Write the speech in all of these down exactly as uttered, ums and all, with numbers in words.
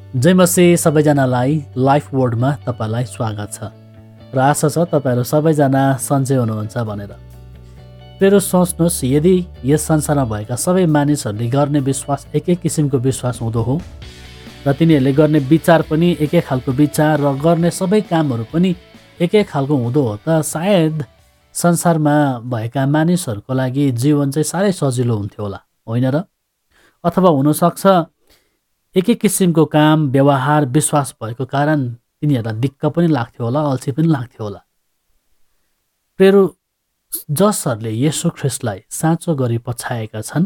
जय मसीह सबैजनालाई लाइफ वर्डमा तपाईँलाई स्वागत छ र आशा छ तपाईँहरू सबैजना सन्चै हुनुहुन्छ भनेर। फेरि सोच्नुहोस्, यदि यस संसारमा भएका सबै मानिसहरूले गर्ने विश्वास एकै किसिमको विश्वास हुँदो हो र तिनीहरूले गर्ने विचार पनि एकै खालको विचार र गर्ने सबै कामहरू पनि एकै खालको हुँदो हो त सायद संसारमा भएका मानिसहरूको लागि जीवन चाहिँ साह्रै सजिलो हुन्थ्यो होला, होइन र? अथवा हुनसक्छ एकै किसिमको काम व्यवहार विश्वास भएको कारण तिनीहरूलाई दिक्क पनि लाग्थ्यो होला, अल्छी पनि लाग्थ्यो होला। प्रेरो जसहरूले येशू ख्रीष्टलाई साँचो गरी पछाएका छन्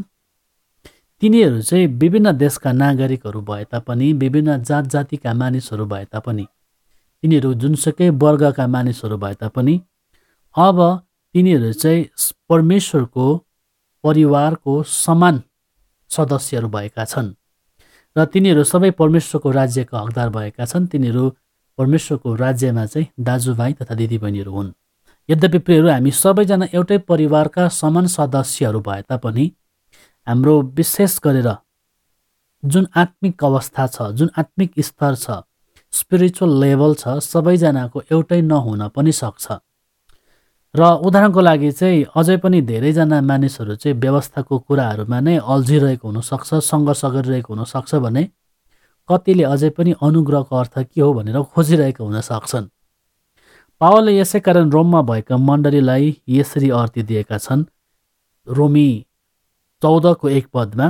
तिनीहरू चाहिँ विभिन्न देशका नागरिकहरू भए तापनि, विभिन्न जात जातिका मानिसहरू भए तापनि, तिनीहरू जुनसुकै वर्गका मानिसहरू भए तापनि अब तिनीहरू चाहिँ परमेश्वरको परिवारको समान सदस्यहरू भएका छन् र तिनीहरू सबै परमेश्वरको राज्यका हकदार भएका छन्। तिनीहरू परमेश्वरको राज्यमा चाहिँ दाजुभाइ तथा दिदीबहिनीहरू हुन्। यद्यपि प्रियहरू, हामी सबैजना एउटै परिवारका समान सदस्यहरू भए तापनि हाम्रो विशेष गरेर जुन आत्मिक अवस्था छ, जुन आत्मिक स्तर छ, स्पिरिचुअल लेभल छ, सबैजनाको एउटै नहुन पनि सक्छ। र उदाहरणको लागि चाहिँ अझै पनि धेरैजना मानिसहरू चाहिँ व्यवस्थाको कुराहरूमा नै अल्झिरहेको हुनसक्छ, सङ्घर्ष गरिरहेको हुनसक्छ भने कतिले अझै पनि अनुग्रहको अर्थ के हो भनेर खोजिरहेको हुन सक्छन्। पावलले यसै कारण रोममा भएका मण्डलीलाई यसरी अर्थ दिएका छन्। रोमी चौधको एक पदमा,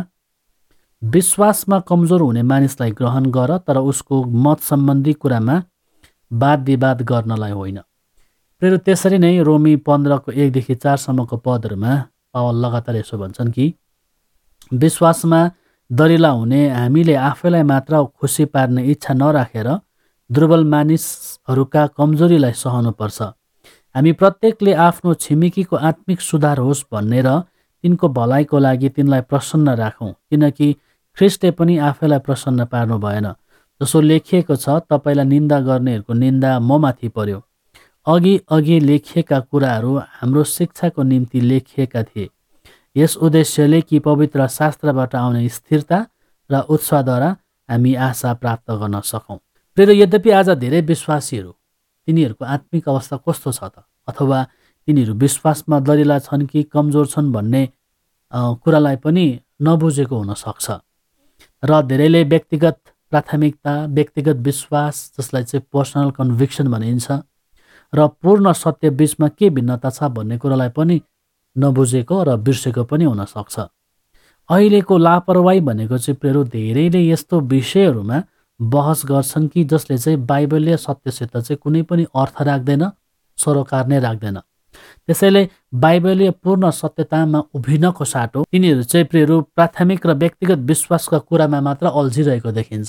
विश्वासमा कमजोर हुने मानिसलाई ग्रहण गर, तर उसको मत सम्बन्धी कुरामा वाद विवाद गर्नलाई होइन। फेरि त्यसरी नै रोमी पन्ध्रको एकदेखि चारसम्मको पदहरूमा पावल लगातार यसो भन्छन् कि विश्वासमा दरिला हुने हामीले आफैलाई मात्र खुसी पार्ने इच्छा नराखेर दुर्बल मानिसहरूका कमजोरीलाई सहनुपर्छ। हामी प्रत्येकले आफ्नो छिमेकीको आत्मिक सुधार होस् भन्ने र तिनको भलाइको लागि तिनलाई प्रसन्न राखौँ, किनकि ख्रीष्टले पनि आफैलाई प्रसन्न पार्नु भएन। जसो लेखिएको छ, तपाईँलाई निन्दा गर्नेहरूको निन्दा ममाथि पर्यो। अघि अघि लेखिएका कुराहरू हाम्रो शिक्षाको निम्ति लेखिएका थिए, यस उद्देश्यले कि पवित्र शास्त्रबाट आउने स्थिरता र उत्साहद्वारा हामी आशा प्राप्त गर्न सकौँ। फेरि यद्यपि आज धेरै विश्वासीहरू तिनीहरूको आत्मिक अवस्था कस्तो छ त, अथवा तिनीहरू विश्वासमा दरिला छन् कि कमजोर छन् भन्ने कुरालाई पनि नबुझेको हुनसक्छ। र धेरैले व्यक्तिगत प्राथमिकता, व्यक्तिगत विश्वास, जसलाई चाहिँ पर्सनल कन्भिक्सन भनिन्छ, र पूर्ण सत्य बीचमा के भिन्नता छ भन्ने कुरालाई पनि नबुझेको र बिर्सेको पनि हुनसक्छ। अहिलेको लापरवाही भनेको चाहिँ प्रेरो धेरैले यस्तो विषयहरूमा बहस गर्छन् कि जसले चाहिँ बाइबलीय सत्यसित चाहिँ कुनै पनि अर्थ राख्दैन, सरोकार नै राख्दैन। त्यसैले बाइबलीय पूर्ण सत्यतामा उभिनको साटो तिनीहरू चाहिँ प्रेरो प्राथमिक र व्यक्तिगत विश्वासका कुरामा मात्र अल्झिरहेको देखिन्छ।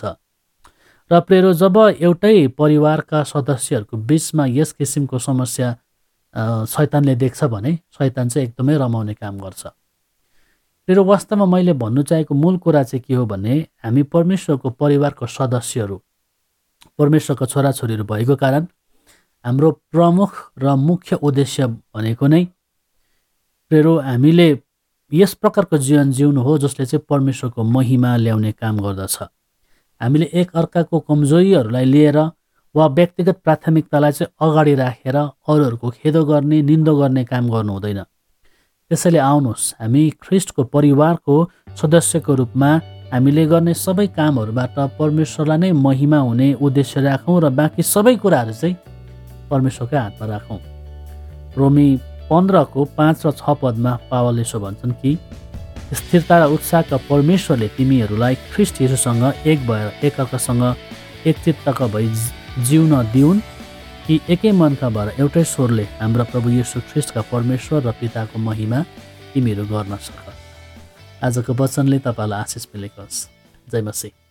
र प्रेरो जब एउटै परिवारका सदस्यहरूको बिचमा यस किसिमको समस्या शैतानले देख्छ भने शैतान चाहिँ एकदमै रमाउने काम गर्छ। प्रेरो वास्तवमा मैले भन्नु चाहेको मूल कुरा चाहिँ के हो भने हामी परमेश्वरको परिवारको सदस्यहरू, परमेश्वरको छोराछोरीहरू भएको कारण हाम्रो प्रमुख र मुख्य उद्देश्य भनेको नै प्रेरो हामीले यस प्रकारको जीवन जिउनु हो जसले चाहिँ परमेश्वरको महिमा ल्याउने काम गर्दछ। हामीले एक अर्काको कमजोरीहरूलाई लिएर वा व्यक्तिगत प्राथमिकतालाई चाहिँ अगाडि राखेर अरूहरूको खेदो गर्ने, निन्दो गर्ने काम गर्नु हुँदैन। त्यसैले आउनुहोस्, हामी ख्रीष्टको परिवारको सदस्यको रूपमा हामीले गर्ने सबै कामहरूबाट परमेश्वरलाई नै महिमा हुने उद्देश्य राखौँ र बाँकी सबै कुराहरू चाहिँ परमेश्वरकै हातमा राखौँ। रोमी पन्ध्रको पाँच र छ पदमा पावलले यसो भन्छन् कि स्थिरता र उत्साहका परमेश्वरले तिमीहरूलाई ख्रीष्ट येशूसँग एक भएर एकअर्कासँग एकचित्तका भई जिउन दिउन्, कि एकै मनका भएर एउटै स्वरले हाम्रा प्रभु येशू ख्रीष्टका परमेश्वर र पिताको महिमा तिमीहरू गर्न सक। आजको वचनले तपाईँलाई आशिष मिलेको होस्। जय मसीह।